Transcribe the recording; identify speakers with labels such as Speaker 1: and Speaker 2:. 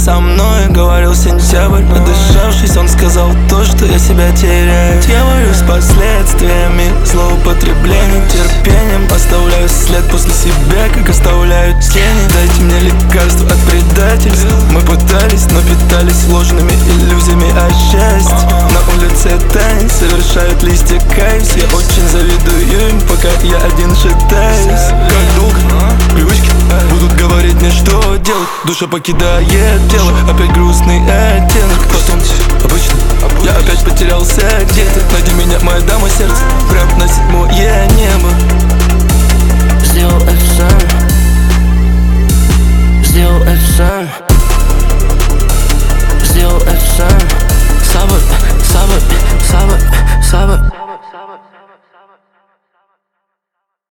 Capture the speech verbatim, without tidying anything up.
Speaker 1: со мной, говорил сентябрь. Отдышавшись, он сказал то, что я себя теряю. Я борюсь с последствиями злоупотребления терпением, оставляю след после себя, как оставляют тени. Дайте мне лекарство от предательства. Мы пытались, но питались ложными иллюзиями о счастье. На улице тайн совершают листья кайф. Я очень завидую им, пока я один шатаюсь. Как долго привычки будут говорить мне, что делать? Душа покидает тело, опять грустный оттенок. Потом обычно я опять потерялся где-то. Найди меня, моя дама сердца, прям на седьмое небо.